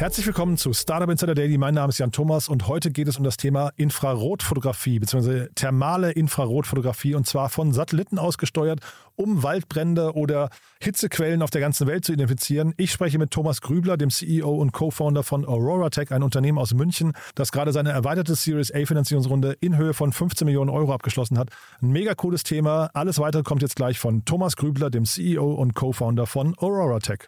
Herzlich willkommen zu Startup Insider Daily. Mein Name ist Jan Thomas und heute geht es um das Thema Infrarotfotografie bzw. thermale Infrarotfotografie und zwar von Satelliten ausgesteuert, um Waldbrände oder Hitzequellen auf der ganzen Welt zu identifizieren. Ich spreche mit Thomas Grübler, dem CEO und Co-Founder von AuroraTech, ein Unternehmen aus München, das gerade seine erweiterte Series A Finanzierungsrunde in Höhe von 15 Millionen Euro abgeschlossen hat. Ein mega cooles Thema. Alles weitere kommt jetzt gleich von Thomas Grübler, dem CEO und Co-Founder von AuroraTech.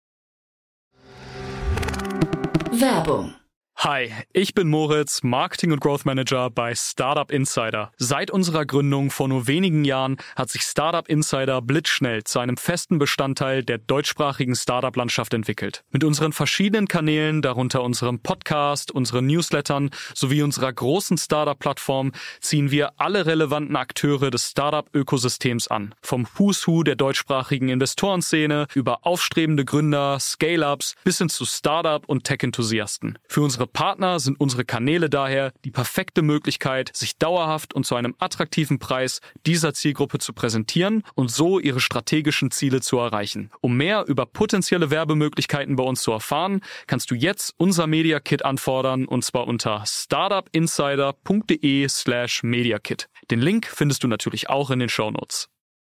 Werbung. Hi, ich bin Moritz, Marketing- und Growth Manager bei Startup Insider. Seit unserer Gründung vor nur wenigen Jahren hat sich Startup Insider blitzschnell zu einem festen Bestandteil der deutschsprachigen Startup-Landschaft entwickelt. Mit unseren verschiedenen Kanälen, darunter unserem Podcast, unseren Newslettern sowie unserer großen Startup-Plattform, ziehen wir alle relevanten Akteure des Startup-Ökosystems an. Vom Who's Who der deutschsprachigen Investorenszene über aufstrebende Gründer, Scale-Ups bis hin zu Startup- und Tech-Enthusiasten. Für unsere Partner sind unsere Kanäle daher die perfekte Möglichkeit, sich dauerhaft und zu einem attraktiven Preis dieser Zielgruppe zu präsentieren und so ihre strategischen Ziele zu erreichen. Um mehr über potenzielle Werbemöglichkeiten bei uns zu erfahren, kannst du jetzt unser Media Kit anfordern und zwar unter startupinsider.de/mediakit. Den Link findest du natürlich auch in den Shownotes.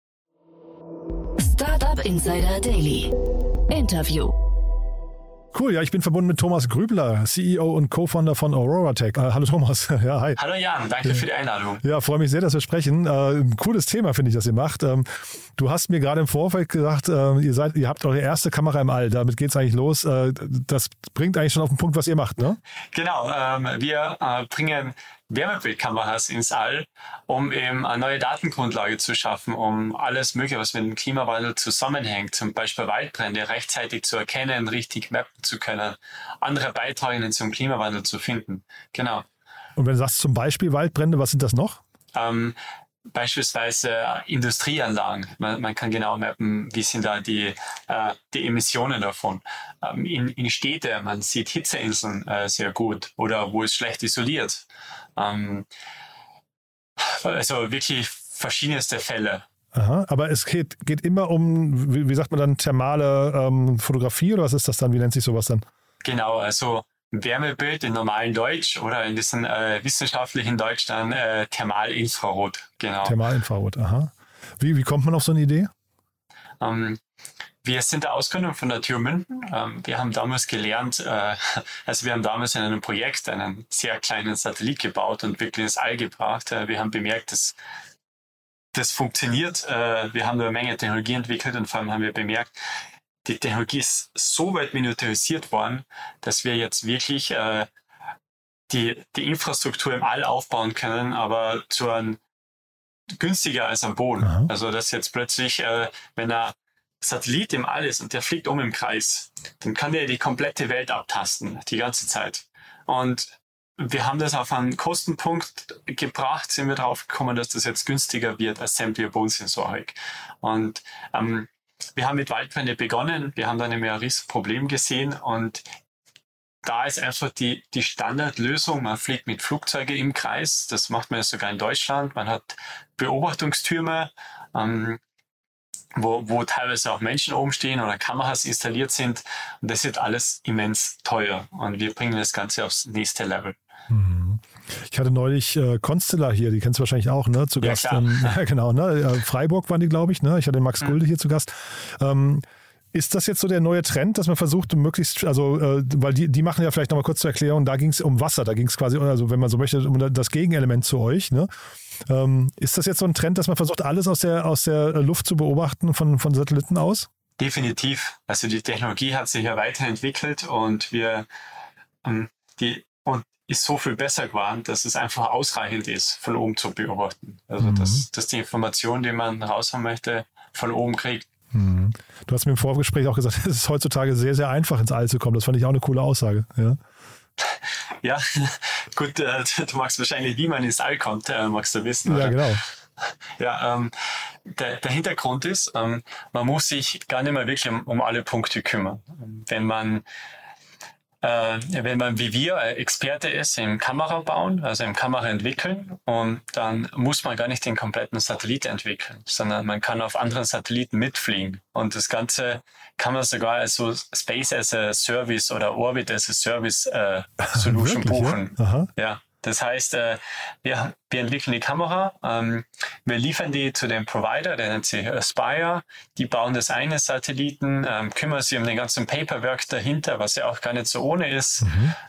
Startup Insider Daily. Interview. Cool, ja, ich bin verbunden mit Thomas Grübler, CEO und Co-Founder von AuroraTech. Hallo Thomas. Ja, hi. Hallo Jan, danke für die Einladung. Ja, freue mich sehr, dass wir sprechen. Ein cooles Thema, finde ich, das ihr macht. Du hast mir gerade im Vorfeld gesagt, ihr habt eure erste Kamera im All. Damit geht's eigentlich los. Das bringt eigentlich schon auf den Punkt, was ihr macht, ne? Genau, wir bringen Wärmebildkameras ins All, um eben eine neue Datengrundlage zu schaffen, um alles Mögliche, was mit dem Klimawandel zusammenhängt, zum Beispiel Waldbrände, rechtzeitig zu erkennen, richtig mappen zu können, andere Beitragenden zum Klimawandel zu finden. Genau. Und wenn du sagst zum Beispiel Waldbrände, was sind das noch? Beispielsweise Industrieanlagen. Man kann genau mappen, wie sind da die Emissionen davon. In Städte, man sieht Hitzeinseln sehr gut oder wo es schlecht isoliert. Also wirklich verschiedenste Fälle. Aha, aber es geht immer um, wie sagt man dann, thermale Fotografie oder was ist das dann? Wie nennt sich sowas dann? Genau, also Wärmebild in normalen Deutsch oder in diesem wissenschaftlichen Deutsch dann Thermalinfrarot. Genau. Thermalinfrarot, aha. Wie kommt man auf so eine Idee? Wir sind der Ausgründung von der TU München. Wir haben damals gelernt, wir haben damals in einem Projekt einen sehr kleinen Satellit gebaut und wirklich ins All gebracht. Wir haben bemerkt, dass das funktioniert. Wir haben eine Menge Technologie entwickelt und vor allem haben wir bemerkt, die Technologie ist so weit miniaturisiert worden, dass wir jetzt wirklich die Infrastruktur im All aufbauen können, aber zu einem günstiger als am Boden. Aha. Also dass jetzt plötzlich, wenn ein Satellit im All ist und der fliegt im Kreis, dann kann der die komplette Welt abtasten, die ganze Zeit. Und wir haben das auf einen Kostenpunkt gebracht, sind wir drauf gekommen, dass das jetzt günstiger wird als sämtliche Bodensensorik. Und wir haben mit Waldbrände begonnen, wir haben dann ein Riesenproblem gesehen und da ist einfach die Standardlösung, man fliegt mit Flugzeugen im Kreis, das macht man ja sogar in Deutschland, man hat Beobachtungstürme, wo teilweise auch Menschen oben stehen oder Kameras installiert sind und das wird alles immens teuer und wir bringen das Ganze aufs nächste Level. Ich hatte neulich Constellar hier, die kennst du wahrscheinlich auch, ne? Zu Gast. Ja, genau, ne? Freiburg waren die, glaube ich, ne? Ich hatte den Max Gulde hier zu Gast. Ist das jetzt so der neue Trend, dass man versucht, möglichst, weil die machen ja vielleicht nochmal kurz zur Erklärung, da ging es um Wasser, da ging es quasi, also wenn man so möchte, um das Gegenelement zu euch, ne? Ist das jetzt so ein Trend, dass man versucht, alles aus der Luft zu beobachten von Satelliten aus? Definitiv. Also die Technologie hat sich ja weiterentwickelt und ist so viel besser geworden, dass es einfach ausreichend ist, von oben zu beobachten. Also dass die Information, die man raus haben möchte, von oben kriegt. Du hast mir im Vorgespräch auch gesagt, es ist heutzutage sehr, sehr einfach ins All zu kommen. Das fand ich auch eine coole Aussage. Ja, gut, du magst wahrscheinlich, wie man ins All kommt, magst du wissen. Oder? Ja, genau. Ja, der Hintergrund ist, man muss sich gar nicht mehr wirklich um alle Punkte kümmern. Wenn man wenn man wie wir Experte ist im Kamerabauen, also im Kamera entwickeln, und dann muss man gar nicht den kompletten Satellit entwickeln, sondern man kann auf anderen Satelliten mitfliegen. Und das Ganze kann man sogar als so Space as a Service oder Orbit as a Service Solution Wirklich, buchen. Ja? Aha. Ja. Das heißt, wir entwickeln die Kamera, wir liefern die zu dem Provider, der nennt sich Aspire. Die bauen das eine Satelliten, kümmern sich um den ganzen Paperwork dahinter, was ja auch gar nicht so ohne ist.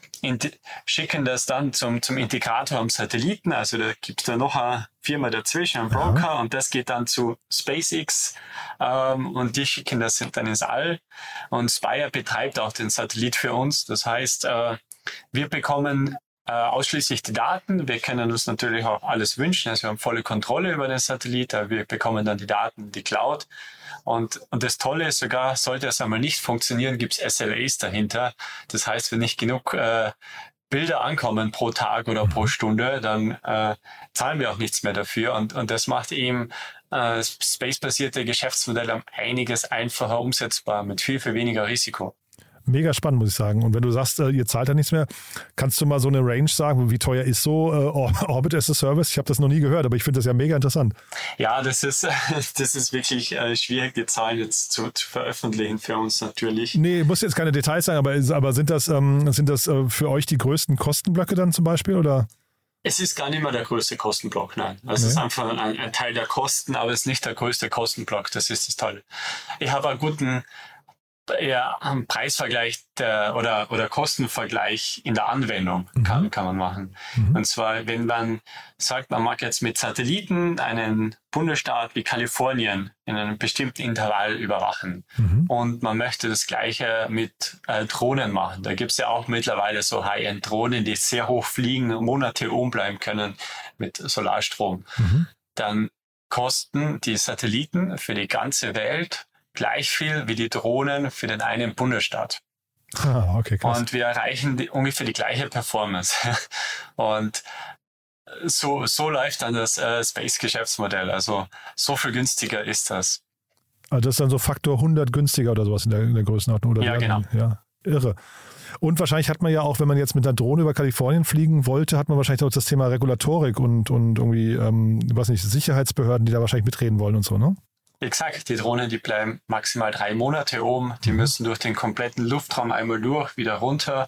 Schicken das dann zum Integrator am Satelliten. Also da gibt es da noch eine Firma dazwischen, ein Broker, und das geht dann zu SpaceX und die schicken das dann ins All. Und Spire betreibt auch den Satellit für uns. Das heißt, wir bekommen ausschließlich die Daten. Wir können uns natürlich auch alles wünschen. Also wir haben volle Kontrolle über den Satellit. Wir bekommen dann die Daten, die Cloud. Und das Tolle ist sogar, sollte es einmal nicht funktionieren, gibt es SLAs dahinter. Das heißt, wenn nicht genug Bilder ankommen pro Tag oder pro Stunde, dann zahlen wir auch nichts mehr dafür. Und das macht eben space-basierte Geschäftsmodelle um einiges einfacher umsetzbar mit viel, viel weniger Risiko. Mega spannend, muss ich sagen. Und wenn du sagst, ihr zahlt ja nichts mehr, kannst du mal so eine Range sagen, wie teuer ist so Orbit as a Service? Ich habe das noch nie gehört, aber ich finde das ja mega interessant. Ja, das ist wirklich schwierig, die Zahlen jetzt zu veröffentlichen für uns natürlich. Nee, muss jetzt keine Details sein, aber sind das für euch die größten Kostenblöcke dann zum Beispiel, oder? Es ist gar nicht mehr der größte Kostenblock, nein. Also es ist einfach ein Teil der Kosten, aber es ist nicht der größte Kostenblock. Das ist das Tolle. Ich habe einen guten Preisvergleich oder Kostenvergleich in der Anwendung kann man machen. Und zwar, wenn man sagt, man mag jetzt mit Satelliten einen Bundesstaat wie Kalifornien in einem bestimmten Intervall überwachen und man möchte das Gleiche mit Drohnen machen. Da gibt es ja auch mittlerweile so High-End-Drohnen, die sehr hoch fliegen, Monate oben bleiben können mit Solarstrom. Dann kosten die Satelliten für die ganze Welt gleich viel wie die Drohnen für den einen Bundesstaat. Ah, okay, krass. Und wir erreichen ungefähr die gleiche Performance. Und so läuft dann das Space-Geschäftsmodell. Also so viel günstiger ist das. Also das ist dann so Faktor 100 günstiger oder sowas in der Größenordnung? Oder ja, genau. Ja, irre. Und wahrscheinlich hat man ja auch, wenn man jetzt mit einer Drohne über Kalifornien fliegen wollte, hat man wahrscheinlich auch das Thema Regulatorik und irgendwie, weiß nicht, Sicherheitsbehörden, die da wahrscheinlich mitreden wollen und so, ne? Exakt, die Drohnen, die bleiben maximal 3 Monate oben, die müssen durch den kompletten Luftraum einmal durch, wieder runter.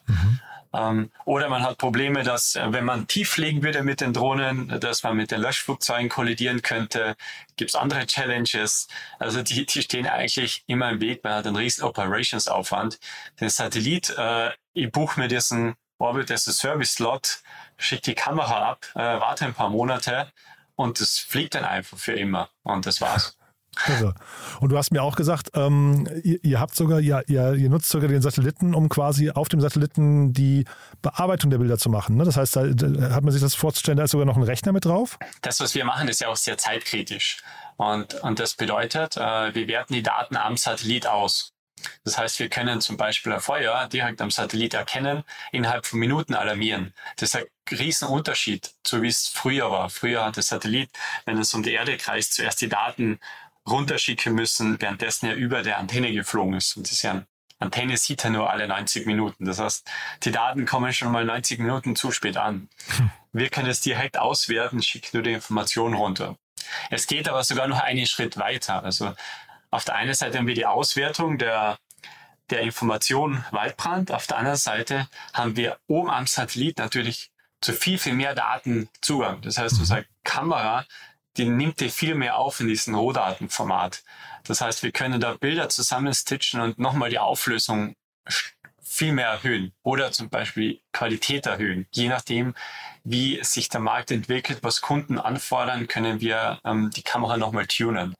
Oder man hat Probleme, dass, wenn man tief fliegen würde mit den Drohnen, dass man mit den Löschflugzeugen kollidieren könnte. Gibt es andere Challenges. Also die stehen eigentlich immer im Weg. Man hat einen riesen Operationsaufwand. Den Satellit, ich buche mir diesen Orbit as a Service Slot, schicke die Kamera ab, warte ein paar Monate und das fliegt dann einfach für immer. Und das war's. Irre. Und du hast mir auch gesagt, ihr habt sogar, ihr nutzt sogar den Satelliten, um quasi auf dem Satelliten die Bearbeitung der Bilder zu machen. Ne? Das heißt, da hat man sich das vorzustellen, da ist sogar noch ein Rechner mit drauf? Das, was wir machen, ist ja auch sehr zeitkritisch. Und das bedeutet, wir werten die Daten am Satellit aus. Das heißt, wir können zum Beispiel ein Feuer direkt am Satellit erkennen, innerhalb von Minuten alarmieren. Das ist ein Riesenunterschied, so wie es früher war. Früher hat der Satellit, wenn es um die Erde kreist, zuerst die Daten runterschicken müssen, währenddessen er über der Antenne geflogen ist. Und das ist ja eine Antenne sieht er nur alle 90 Minuten. Das heißt, die Daten kommen schon mal 90 Minuten zu spät an. Wir können es direkt auswerten, schicken nur die Information runter. Es geht aber sogar noch einen Schritt weiter. Also auf der einen Seite haben wir die Auswertung der Information Waldbrand. Auf der anderen Seite haben wir oben am Satellit natürlich zu viel, viel mehr Daten Zugang. Das heißt, unsere Kamera, die nimmt die viel mehr auf in diesem Rohdatenformat. Das heißt, wir können da Bilder zusammenstitchen und nochmal die Auflösung viel mehr erhöhen oder zum Beispiel Qualität erhöhen. Je nachdem, wie sich der Markt entwickelt, was Kunden anfordern, können wir die Kamera nochmal tunen.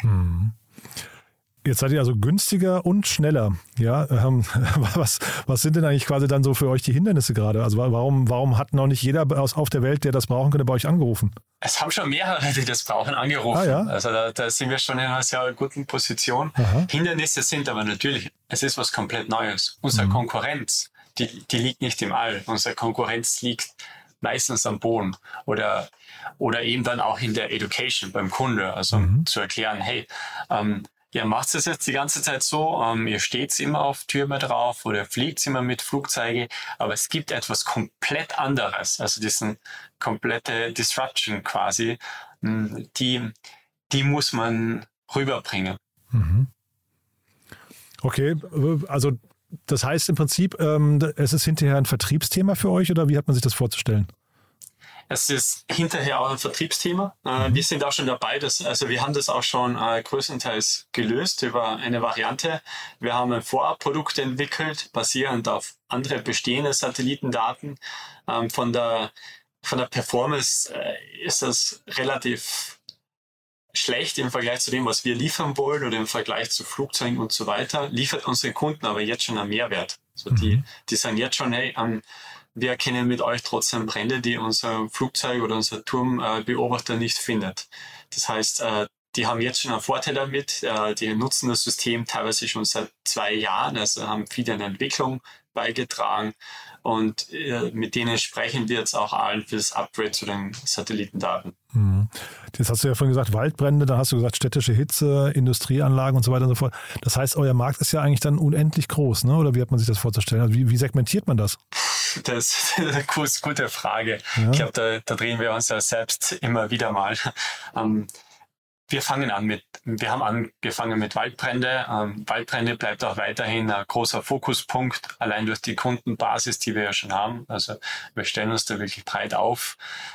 Jetzt seid ihr also günstiger und schneller. Ja, was sind denn eigentlich quasi dann so für euch die Hindernisse gerade? Also warum hat noch nicht jeder auf der Welt, der das brauchen könnte, bei euch angerufen? Es haben schon mehrere, die das brauchen, angerufen. Ah, ja? Also da sind wir schon in einer sehr guten Position. Aha. Hindernisse sind aber natürlich, es ist was komplett Neues. Unsere Konkurrenz, die liegt nicht im All. Unsere Konkurrenz liegt meistens am Boden oder eben dann auch in der Education beim Kunde. Also zu erklären, hey, ihr macht es jetzt die ganze Zeit so, ihr steht immer auf Türme drauf oder fliegt immer mit Flugzeuge, aber es gibt etwas komplett anderes, also diesen komplette Disruption quasi, die muss man rüberbringen. Mhm. Okay, also das heißt im Prinzip, es ist hinterher ein Vertriebsthema für euch oder wie hat man sich das vorzustellen? Es ist hinterher auch ein Vertriebsthema. Wir sind auch schon dabei, wir haben das auch schon größtenteils gelöst über eine Variante. Wir haben ein Vorabprodukt entwickelt, basierend auf andere bestehende Satellitendaten. Von der Performance ist das relativ schlecht im Vergleich zu dem, was wir liefern wollen oder im Vergleich zu Flugzeugen und so weiter, liefert unsere Kunden aber jetzt schon einen Mehrwert. Also die sagen jetzt schon, hey, wir erkennen mit euch trotzdem Brände, die unser Flugzeug oder unser Turmbeobachter nicht findet. Das heißt, die haben jetzt schon einen Vorteil damit. Die nutzen das System teilweise schon seit 2 Jahren, also haben viel in der Entwicklung beigetragen. Und mit denen sprechen wir jetzt auch allen für das Upgrade zu den Satellitendaten. Jetzt hast du ja vorhin gesagt, Waldbrände, dann hast du gesagt, städtische Hitze, Industrieanlagen und so weiter und so fort. Das heißt, euer Markt ist ja eigentlich dann unendlich groß, ne? Oder wie hat man sich das vorzustellen? Also wie segmentiert man das? Das ist eine gute Frage. Ja. Ich glaube, da drehen wir uns ja selbst immer wieder mal. Wir haben angefangen mit Waldbrände. Waldbrände bleibt auch weiterhin ein großer Fokuspunkt, allein durch die Kundenbasis, die wir ja schon haben. Also wir stellen uns da wirklich breit auf.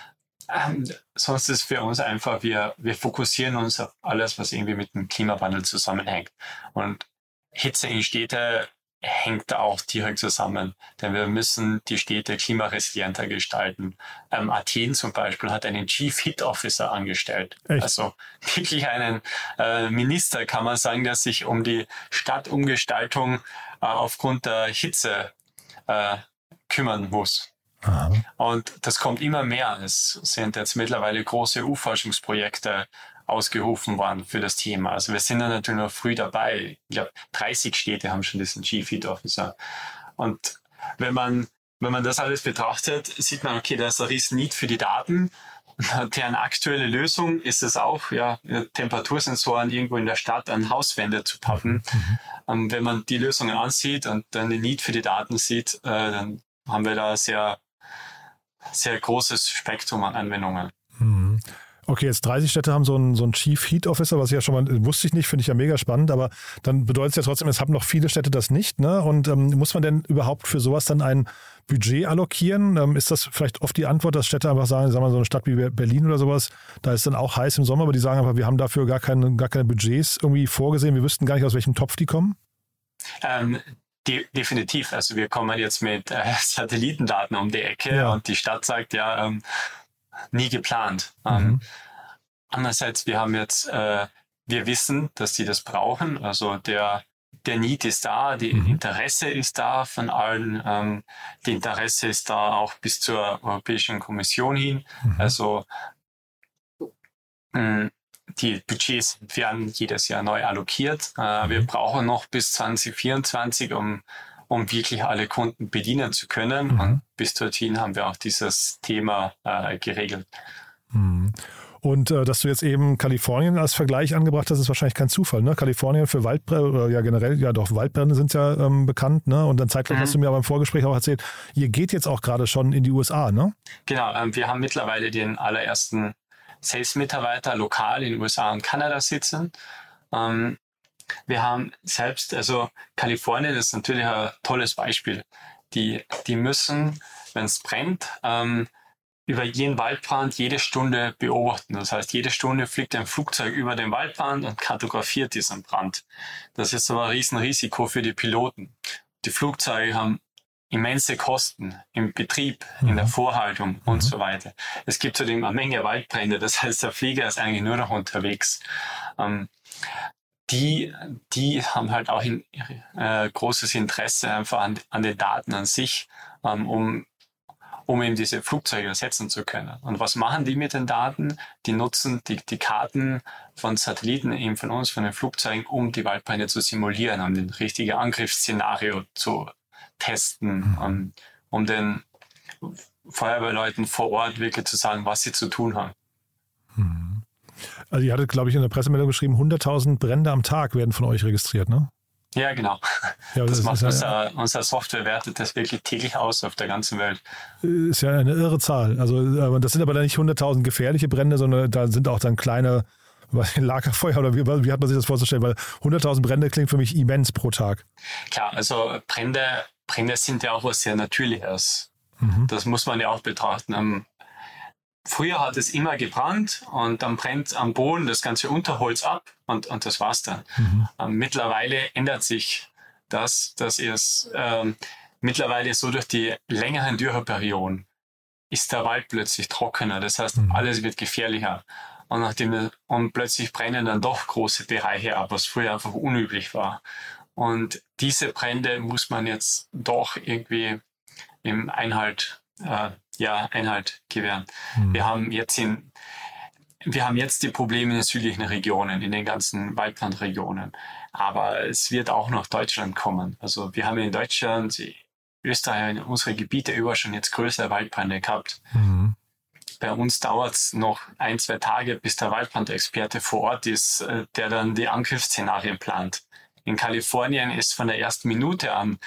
Sonst ist für uns einfach, wir fokussieren uns auf alles, was irgendwie mit dem Klimawandel zusammenhängt. Und Hitze in Städte hängt da auch direkt zusammen, denn wir müssen die Städte klimaresilienter gestalten. Athen zum Beispiel hat einen Chief Heat Officer angestellt. Echt? Also wirklich einen Minister, kann man sagen, der sich um die Stadtumgestaltung aufgrund der Hitze kümmern muss. Aha. Und das kommt immer mehr. Es sind jetzt mittlerweile große EU-Forschungsprojekte ausgerufen worden für das Thema. Also wir sind da natürlich noch früh dabei. Ich glaube, 30 Städte haben schon diesen Chief Heat Officer. Und wenn man das alles betrachtet, sieht man, okay, da ist ein riesen Need für die Daten. Deren aktuelle Lösung ist es auch, Temperatursensoren irgendwo in der Stadt an Hauswände zu pappen. Wenn man die Lösungen ansieht und dann den Need für die Daten sieht, dann haben wir da sehr, sehr großes Spektrum an Anwendungen. Okay, jetzt 30 Städte haben so einen Chief Heat Officer, was ich ja schon mal, wusste ich nicht, finde ich ja mega spannend, aber dann bedeutet es ja trotzdem, es haben noch viele Städte das nicht, ne? Und muss man denn überhaupt für sowas dann ein Budget allokieren? Ist das vielleicht oft die Antwort, dass Städte einfach sagen wir mal so eine Stadt wie Berlin oder sowas, da ist dann auch heiß im Sommer, aber die sagen einfach, wir haben dafür gar keine Budgets irgendwie vorgesehen, wir wüssten gar nicht, aus welchem Topf die kommen? Definitiv. Also wir kommen jetzt mit Satellitendaten um die Ecke und die Stadt sagt nie geplant. Andererseits, wir haben jetzt, wir wissen, dass die das brauchen. Also der Need ist da, die Interesse ist da von allen. Die Interesse ist da auch bis zur Europäischen Kommission hin. Also die Budgets werden jedes Jahr neu allokiert. Wir brauchen noch bis 2024, um wirklich alle Kunden bedienen zu können. Und bis dorthin haben wir auch dieses Thema geregelt. Und dass du jetzt eben Kalifornien als Vergleich angebracht hast, ist wahrscheinlich kein Zufall, ne? Kalifornien für Waldbrände, oder ja generell, ja doch, Waldbrände sind ja bekannt, ne? Und dann zeitgleich hast du mir aber im Vorgespräch auch erzählt, ihr geht jetzt auch gerade schon in die USA, ne? Genau, wir haben mittlerweile den allerersten Sales-Mitarbeiter lokal in den USA und Kanada sitzen. Wir haben selbst, also Kalifornien ist natürlich ein tolles Beispiel. Die müssen, wenn es brennt, über jeden Waldbrand jede Stunde beobachten. Das heißt, jede Stunde fliegt ein Flugzeug über den Waldbrand und kartografiert diesen Brand. Das ist aber ein Riesenrisiko für die Piloten. Die Flugzeuge haben immense Kosten im Betrieb, in der Vorhaltung und so weiter. Es gibt zudem eine Menge Waldbrände. Das heißt, der Flieger ist eigentlich nur noch unterwegs. Die haben halt auch großes Interesse einfach an den Daten an sich, um eben diese Flugzeuge ersetzen zu können. Und was machen die mit den Daten? Die nutzen die Karten von Satelliten, eben von uns, von den Flugzeugen, um die Waldbrände zu simulieren, um den richtigen Angriffsszenario zu testen, um den Feuerwehrleuten vor Ort wirklich zu sagen, was sie zu tun haben. Also ihr hattet, glaube ich, in der Pressemeldung geschrieben, 100.000 Brände am Tag werden von euch registriert, ne? Ja, genau. Ja, das macht unser Software, wertet das wirklich täglich aus auf der ganzen Welt. Ist ja eine irre Zahl. Also das sind aber dann nicht 100.000 gefährliche Brände, sondern da sind auch dann kleine Lagerfeuer oder wie hat man sich das vorzustellen? Weil 100.000 Brände klingt für mich immens pro Tag. Klar, also Brände sind ja auch was sehr Natürliches. Das muss man ja auch betrachten. Früher hat es immer gebrannt und dann brennt am Boden das ganze Unterholz ab und das war's dann. Mittlerweile ändert sich das, dass es mittlerweile so durch die längeren Dürreperioden ist der Wald plötzlich trockener. Das heißt, alles wird gefährlicher. Und plötzlich brennen dann doch große Bereiche ab, was früher einfach unüblich war. Und diese Brände muss man jetzt doch irgendwie im Einhalt gewähren. Wir haben jetzt die Probleme in den südlichen Regionen, in den ganzen Waldbrandregionen. Aber es wird auch nach Deutschland kommen. Also wir haben in Deutschland, Österreich, unsere Gebiete über schon jetzt größere Waldbrände gehabt. Bei uns dauert es noch 1-2 Tage, bis der Waldbrandexperte vor Ort ist, der dann die Angriffsszenarien plant. In Kalifornien ist von der ersten Minute an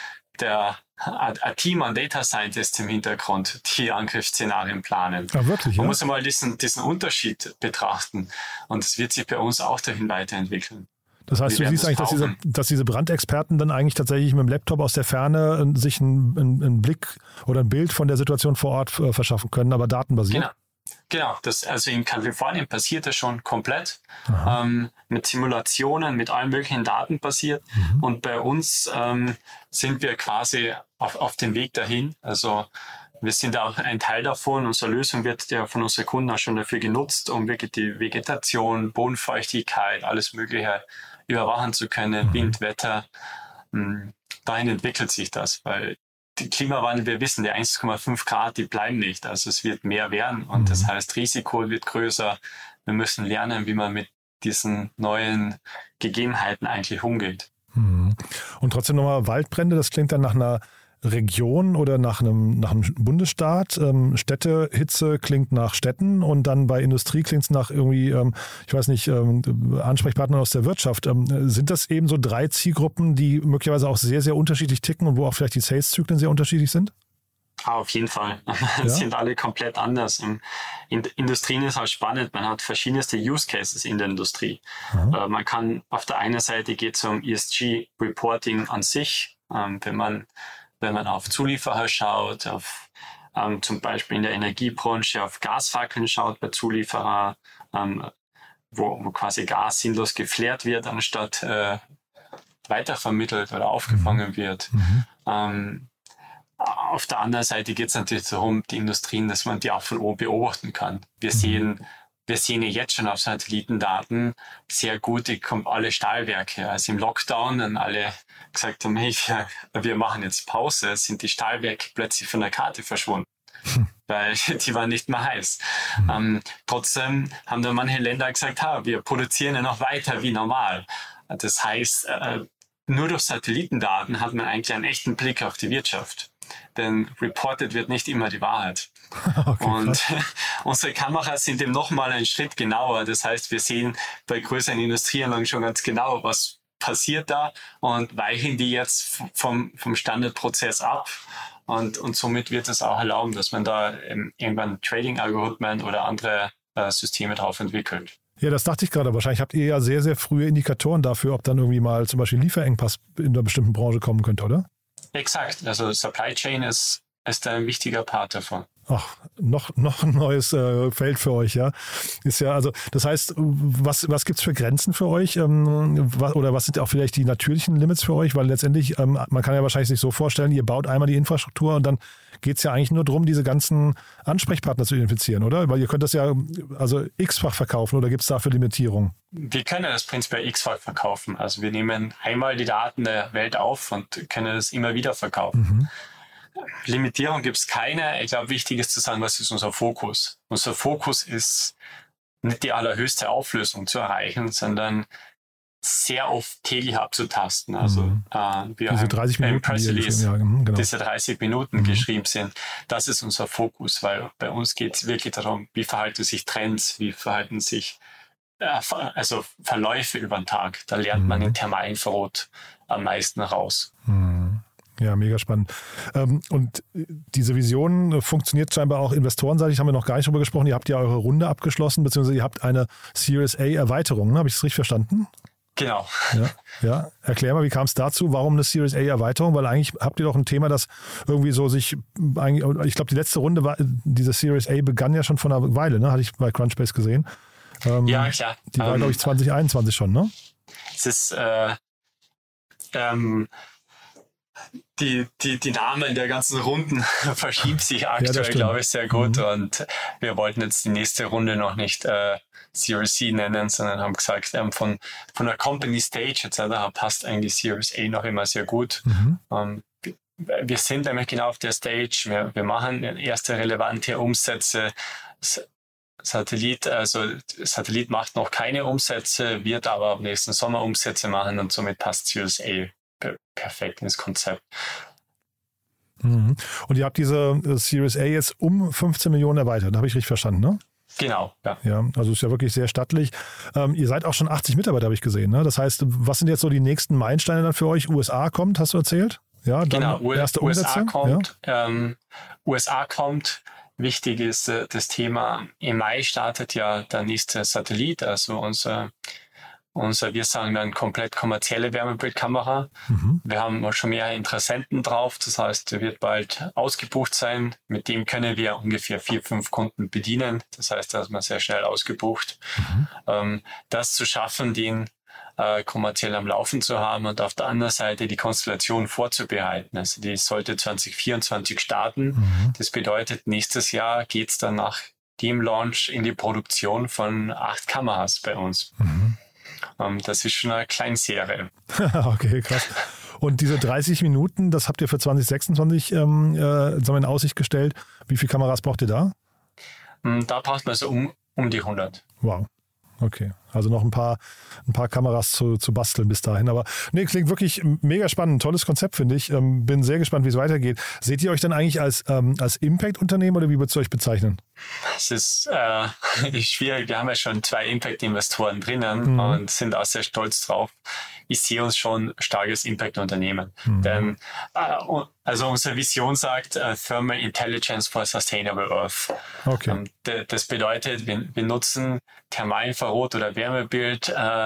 ein Team an Data Scientists im Hintergrund, die Angriffsszenarien planen. Ja, wirklich, Man muss einmal diesen Unterschied betrachten. Und es wird sich bei uns auch dahin weiterentwickeln. Das heißt, du siehst eigentlich, dass diese Brandexperten dann eigentlich tatsächlich mit dem Laptop aus der Ferne sich einen Blick oder ein Bild von der Situation vor Ort verschaffen können, aber datenbasiert. Genau. Also in Kalifornien passiert das schon komplett, mit Simulationen, mit allen möglichen Daten basiert. Und bei uns sind wir quasi auf dem Weg dahin. Also wir sind auch ein Teil davon. Unsere Lösung wird ja von unseren Kunden auch schon dafür genutzt, um wirklich die Vegetation, Bodenfeuchtigkeit, alles Mögliche überwachen zu können, Wind, Wetter. Dahin entwickelt sich das, weil die Klimawandel, wir wissen, die 1,5 Grad, die bleiben nicht. Also es wird mehr werden und das heißt, Risiko wird größer. Wir müssen lernen, wie man mit diesen neuen Gegebenheiten eigentlich umgeht. Und trotzdem nochmal Waldbrände, das klingt dann nach einer Region oder nach einem Bundesstaat. Städte, Hitze klingt nach Städten und dann bei Industrie klingt es nach irgendwie, ich weiß nicht, Ansprechpartner aus der Wirtschaft. Sind das eben so 3 Zielgruppen, die möglicherweise auch sehr, sehr unterschiedlich ticken und wo auch vielleicht die Sales-Zyklen sehr unterschiedlich sind? Auf jeden Fall. Sind alle komplett anders. In Industrien ist halt spannend. Man hat verschiedenste Use Cases in der Industrie. Man kann auf der einen Seite geht es um ESG-Reporting an sich, wenn man auf Zulieferer schaut, auf zum Beispiel in der Energiebranche auf Gasfackeln schaut bei Zulieferer, wo quasi Gas sinnlos geflärt wird, anstatt weitervermittelt oder aufgefangen wird. Auf der anderen Seite geht es natürlich darum, die Industrien, dass man die auch von oben beobachten kann. Wir sehen ja jetzt schon auf Satellitendaten sehr gut, die kommen alle Stahlwerke. Also im Lockdown dann alle gesagt haben, hey, wir machen jetzt Pause, sind die Stahlwerke plötzlich von der Karte verschwunden, weil die waren nicht mehr heiß. Trotzdem haben dann manche Länder gesagt, wir produzieren ja noch weiter wie normal. Das heißt, nur durch Satellitendaten hat man eigentlich einen echten Blick auf die Wirtschaft. Denn reported wird nicht immer die Wahrheit. Okay, und unsere Kameras sind eben nochmal einen Schritt genauer. Das heißt, wir sehen bei größeren Industrieanlagen schon ganz genau, was passiert da und weichen die jetzt vom Standardprozess ab. Und somit wird es auch erlauben, dass man da irgendwann Trading-Algorithmen oder andere Systeme drauf entwickelt. Ja, das dachte ich gerade. Wahrscheinlich habt ihr ja sehr, sehr frühe Indikatoren dafür, ob dann irgendwie mal zum Beispiel ein Lieferengpass in einer bestimmten Branche kommen könnte, oder? Exakt. Also Supply Chain ist ein wichtiger Part davon. Ach, noch ein neues Feld für euch, ja. Ist ja, also, das heißt, was gibt's für Grenzen für euch? Oder was sind auch vielleicht die natürlichen Limits für euch? Weil letztendlich, man kann ja wahrscheinlich sich so vorstellen, ihr baut einmal die Infrastruktur und dann geht's ja eigentlich nur darum, diese ganzen Ansprechpartner zu identifizieren, oder? Weil ihr könnt das ja also x-fach verkaufen oder gibt's dafür Limitierung? Wir können das prinzipiell x-fach verkaufen. Also wir nehmen einmal die Daten der Welt auf und können das immer wieder verkaufen. Limitierung gibt es keine. Ich glaube, wichtig ist zu sagen, was ist unser Fokus? Unser Fokus ist nicht die allerhöchste Auflösung zu erreichen, sondern sehr oft täglich abzutasten. Also wir diese 30 Minuten, im Press Release, genau. diese 30 Minuten geschrieben sind. Das ist unser Fokus, weil bei uns geht es wirklich darum, wie verhalten sich Trends, wie verhalten sich also Verläufe über den Tag. Da lernt man in Thermalinfrarot am meisten raus. Ja, mega spannend. Und diese Vision funktioniert scheinbar auch investorenseitig, haben wir noch gar nicht drüber gesprochen. Ihr habt ja eure Runde abgeschlossen, beziehungsweise ihr habt eine Series A Erweiterung. Habe ich das richtig verstanden? Genau. Ja. Erklär mal, wie kam es dazu? Warum eine Series A Erweiterung? Weil eigentlich habt ihr doch ein Thema, das irgendwie so sich, ich glaube, die letzte Runde, diese Series A begann ja schon vor einer Weile, ne? Hatte ich bei Crunchbase gesehen. Ja, klar. Die war, glaube ich, 2021 schon, ne? Es ist die Namen der ganzen Runden verschieben sich aktuell, glaube ich, sehr gut. Und wir wollten jetzt die nächste Runde noch nicht Series C nennen, sondern haben gesagt, von der Company Stage etc. passt eigentlich Series A noch immer sehr gut. Wir sind nämlich genau auf der Stage. Wir machen erste relevante Umsätze. Satellit macht noch keine Umsätze, wird aber ab nächsten Sommer Umsätze machen und somit passt Series A perfekt ins Konzept. Und ihr habt diese Series A jetzt um 15 Millionen erweitert, habe ich richtig verstanden, ne? Genau, ja. Ja, also ist ja wirklich sehr stattlich. Ihr seid auch schon 80 Mitarbeiter, habe ich gesehen, ne? Das heißt, was sind jetzt so die nächsten Meilensteine dann für euch? USA kommt, hast du erzählt? Ja, dann genau, erste Umsätze. USA kommt. Wichtig ist das Thema, im Mai startet ja der nächste Satellit, also unser wir sagen dann komplett kommerzielle Wärmebildkamera. Wir haben schon mehrere Interessenten drauf, das heißt, der wird bald ausgebucht sein. Mit dem können wir ungefähr 4-5 Kunden bedienen. Das heißt, da ist man sehr schnell ausgebucht. Das zu schaffen, den kommerziell am Laufen zu haben und auf der anderen Seite die Konstellation vorzubereiten. Also die sollte 2024 starten. Das bedeutet, nächstes Jahr geht es dann nach dem Launch in die Produktion von 8 Kameras bei uns. Das ist schon eine Kleinserie. Okay, krass. Und diese 30 Minuten, das habt ihr für 2026 in Aussicht gestellt. Wie viele Kameras braucht ihr da? Da braucht man so um die 100. Wow. Okay, also noch ein paar Kameras zu basteln bis dahin. Aber nee, klingt wirklich mega spannend. Tolles Konzept, finde ich. Bin sehr gespannt, wie es weitergeht. Seht ihr euch dann eigentlich als Impact-Unternehmen oder wie würdest du euch bezeichnen? Es ist schwierig. Wir haben ja schon 2 Impact-Investoren drinnen und sind auch sehr stolz drauf. Ich sehe uns schon starkes Impact-Unternehmen. Denn also unsere Vision sagt Thermal Intelligence for Sustainable Earth. Okay. Das bedeutet, wir nutzen Thermalinfrarot oder Wärmebild,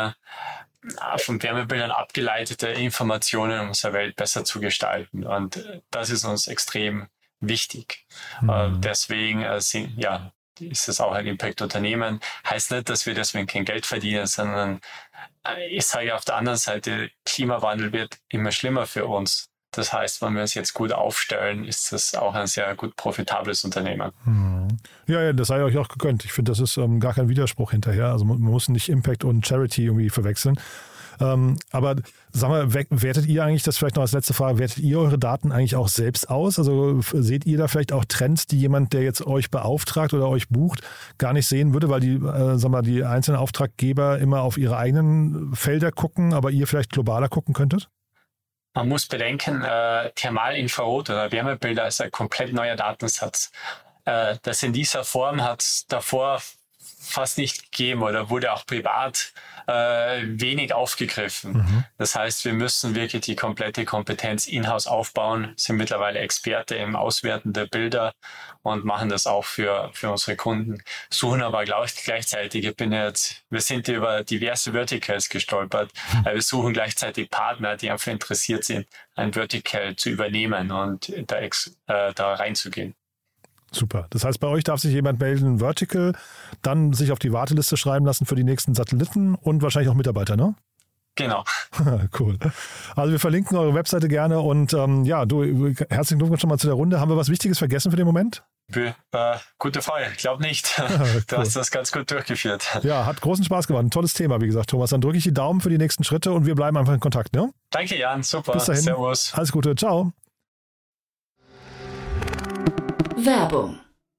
von Wärmebildern abgeleitete Informationen, um unsere Welt besser zu gestalten. Und das ist uns extrem wichtig. Deswegen ist es auch ein Impact-Unternehmen. Heißt nicht, dass wir deswegen kein Geld verdienen, sondern ich sage auf der anderen Seite, Klimawandel wird immer schlimmer für uns. Das heißt, wenn wir uns jetzt gut aufstellen, ist das auch ein sehr gut profitables Unternehmen. Ja, das sei euch auch gegönnt. Ich finde, das ist gar kein Widerspruch hinterher. Also man muss nicht Impact und Charity irgendwie verwechseln. Aber sag mal, wertet ihr eigentlich, das vielleicht noch als letzte Frage, wertet ihr eure Daten eigentlich auch selbst aus? Also seht ihr da vielleicht auch Trends, die jemand, der jetzt euch beauftragt oder euch bucht, gar nicht sehen würde, weil die einzelnen Auftraggeber immer auf ihre eigenen Felder gucken, aber ihr vielleicht globaler gucken könntet? Man muss bedenken, Thermalinfrarot oder Wärmebilder ist ein komplett neuer Datensatz. Das in dieser Form hat es davor fast nicht gegeben oder wurde auch privat wenig aufgegriffen. Das heißt, wir müssen wirklich die komplette Kompetenz in-house aufbauen, sind mittlerweile Experte im Auswerten der Bilder und machen das auch für unsere Kunden. Suchen aber gleichzeitig, wir sind über diverse Verticals gestolpert, wir suchen gleichzeitig Partner, die einfach interessiert sind, ein Vertical zu übernehmen und da reinzugehen. Super. Das heißt, bei euch darf sich jemand melden, Vertical, dann sich auf die Warteliste schreiben lassen für die nächsten Satelliten und wahrscheinlich auch Mitarbeiter, ne? Genau. Cool. Also wir verlinken eure Webseite gerne und herzlichen Glückwunsch schon mal zu der Runde. Haben wir was Wichtiges vergessen für den Moment? Gute Frage. Ich glaube nicht. Cool. Du hast das ganz gut durchgeführt. Ja, hat großen Spaß gemacht. Ein tolles Thema, wie gesagt, Thomas. Dann drücke ich die Daumen für die nächsten Schritte und wir bleiben einfach in Kontakt, ne? Danke, Jan. Super. Bis dahin. Servus. Alles Gute. Ciao. Werbung.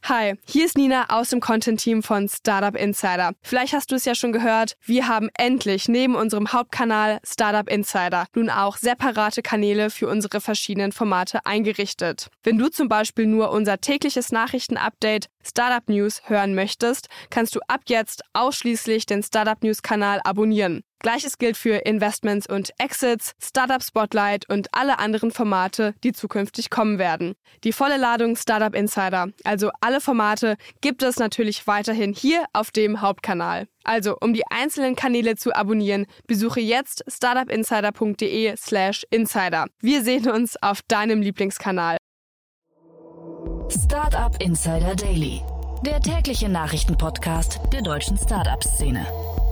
Hi, hier ist Nina aus dem Content-Team von Startup Insider. Vielleicht hast du es ja schon gehört, wir haben endlich neben unserem Hauptkanal Startup Insider nun auch separate Kanäle für unsere verschiedenen Formate eingerichtet. Wenn du zum Beispiel nur unser tägliches Nachrichtenupdate Startup News hören möchtest, kannst du ab jetzt ausschließlich den Startup News Kanal abonnieren. Gleiches gilt für Investments und Exits, Startup Spotlight und alle anderen Formate, die zukünftig kommen werden. Die volle Ladung Startup Insider, also alle Formate, gibt es natürlich weiterhin hier auf dem Hauptkanal. Also, um die einzelnen Kanäle zu abonnieren, besuche jetzt startupinsider.de/insider. Wir sehen uns auf deinem Lieblingskanal. Startup Insider Daily, der tägliche Nachrichtenpodcast der deutschen Startup-Szene.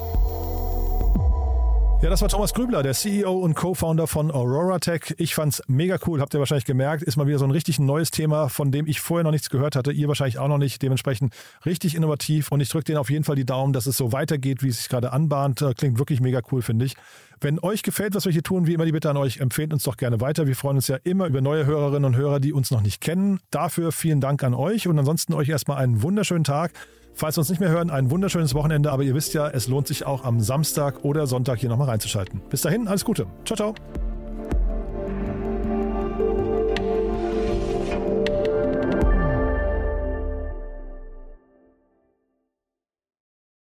Ja, das war Thomas Grübler, der CEO und Co-Founder von Aurora Tech. Ich fand's mega cool, habt ihr wahrscheinlich gemerkt. Ist mal wieder so ein richtig neues Thema, von dem ich vorher noch nichts gehört hatte. Ihr wahrscheinlich auch noch nicht. Dementsprechend richtig innovativ. Und ich drücke denen auf jeden Fall die Daumen, dass es so weitergeht, wie es sich gerade anbahnt. Klingt wirklich mega cool, finde ich. Wenn euch gefällt, was wir hier tun, wie immer die Bitte an euch, empfehlt uns doch gerne weiter. Wir freuen uns ja immer über neue Hörerinnen und Hörer, die uns noch nicht kennen. Dafür vielen Dank an euch und ansonsten euch erstmal einen wunderschönen Tag. Falls wir uns nicht mehr hören, ein wunderschönes Wochenende. Aber ihr wisst ja, es lohnt sich auch am Samstag oder Sonntag hier nochmal reinzuschalten. Bis dahin, alles Gute. Ciao, ciao.